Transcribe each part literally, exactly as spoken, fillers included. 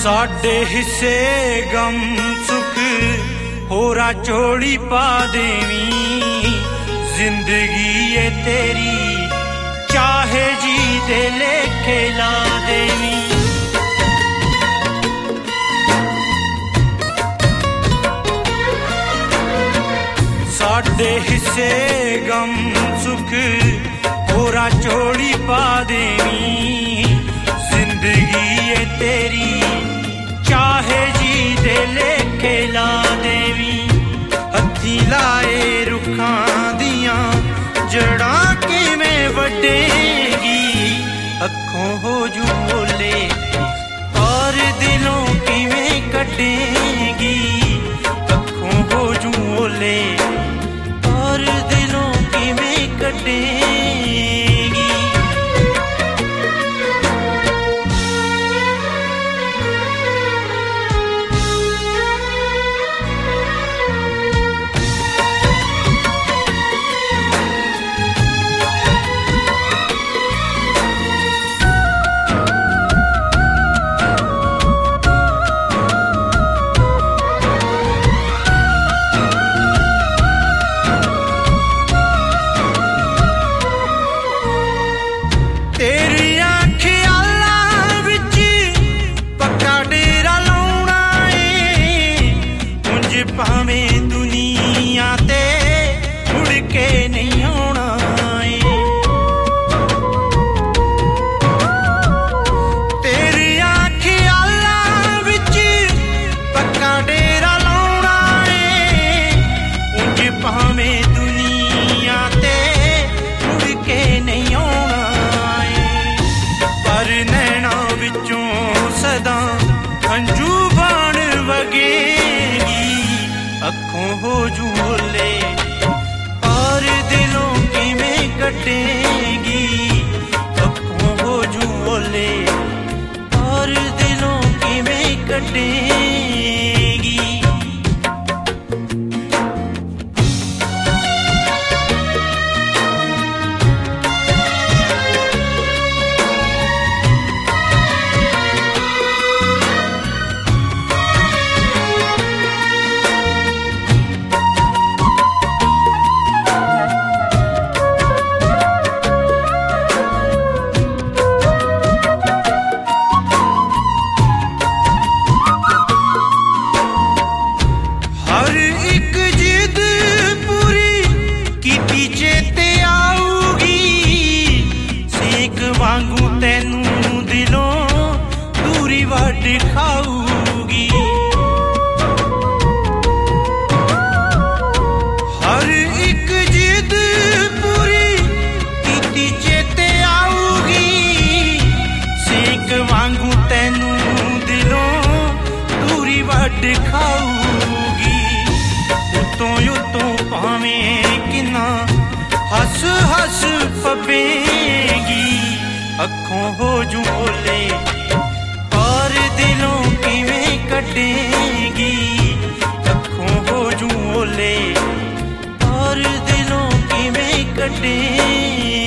साडे हिस्से गम सुख होरा चोड़ी पा देवी जिंदगी ये तेरी चाहे जी दे लेखे ला देवी। साडे हिस्से गम सुख होरा चोड़ी पा देवी जिंदगी ये तेरी चाहे जी दे लेखे ला देवी। हथी लाए रुखां दियां जड़ां किवें वड्डेगी अखों हो जू ओले और दिलों किवें कड्डेगी अखों हो जू ओले और दिलों किवें कड्डेगी। भावें दुनिया ते मुड़ के नहीं आना है तेरी ख्यालां विच पक्का डेरा लाउणा है। उंज भावें दुनिया ते मुड़ के नहीं आना है पर नैना विचों सदा हंझू बाण वगे अखों हो जू ओले और दिलों किवें कटेगी अखों हो जू ओले और दिलों किवें कटेगी। वांगू तेनू दिलों दूरी वड खाऊगी हर एक जिद पूरी कीती चेते आऊगी सेक वांगू तेनू दिलों दूरी वड खाऊगी। उतों उतों भावें किन्ना हस हस पवेगी अखों हो जू ओले और दिलों किवें कटेगी अखों हो जू ओले और दिलों किवें कटेगी।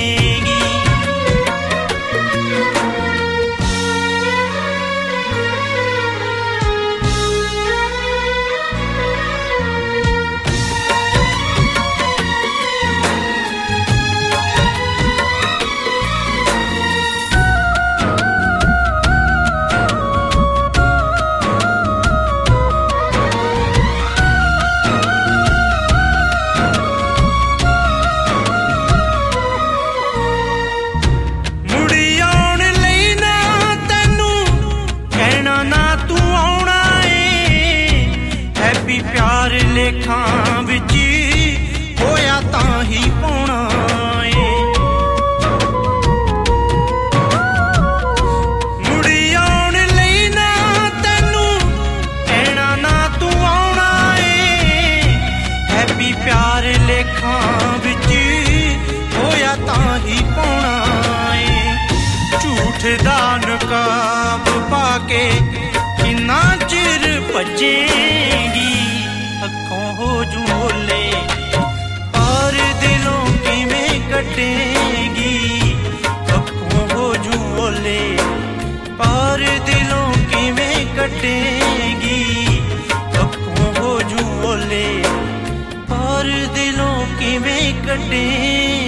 प्यार लेखां विच होया तां ही पाउणा है मुड़ी आउण लई ना तैनू कहना ना तू आउणा है हैप्पी प्यार लेखां विच होया तां ही पाउणा है। झूठ दा नकाब पाके किन्ना चिर भजेगी अखों हो जू ओले और दिलों किवें कटेगी अखों हो जू ओले और दिलों किवें कटेगी। ਵੇ और दिलों की में कटे।